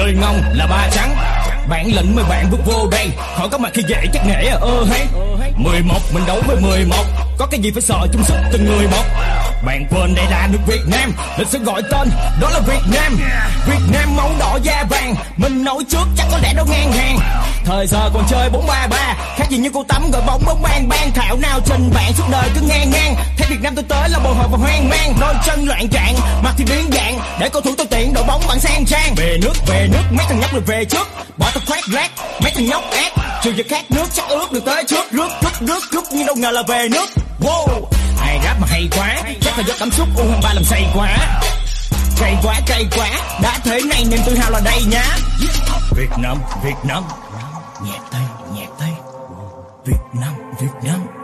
chơi ngông là ba trắng. Bản lĩnh mấy bạn bước vô đây, khỏi có mặt khi dễ chắc nể hay. 11 mình đấu với 11, có cái gì phải sợ chung sức từng người một. Bạn quên đây là nước Việt Nam, lịch sử gọi tên đó là Việt Nam. Việt Nam máu đỏ da vàng, mình nổi trước chắc có lẽ đâu ngang hàng. Thời giờ còn chơi 4-3-3, khác gì như cô Tắm gọi bóng bóng bang bang. Thảo nào trình bạn suốt đời cứ ngang ngang. Thấy Việt Nam tôi tới là bồi hồi và hoang mang, đôi chân loạn trạng, mặt thì biến dạng, để cầu thủ tôi tiện đội bóng bằng sang trang. Về nước mấy thằng nhóc lùi về trước, bỏ tao khoét lát, mấy thằng nhóc ác. Trừ giờ khát nước chắc ướt được tới trước, rút nhưng đâu ngờ là về nước. Wow, ai rap mà hay quá, chắc là do cảm xúc U23 làm say quá. Cay quá, đã thế này nên tự hào là đây nhá. Việt Nam, nhạc tay, Việt Nam.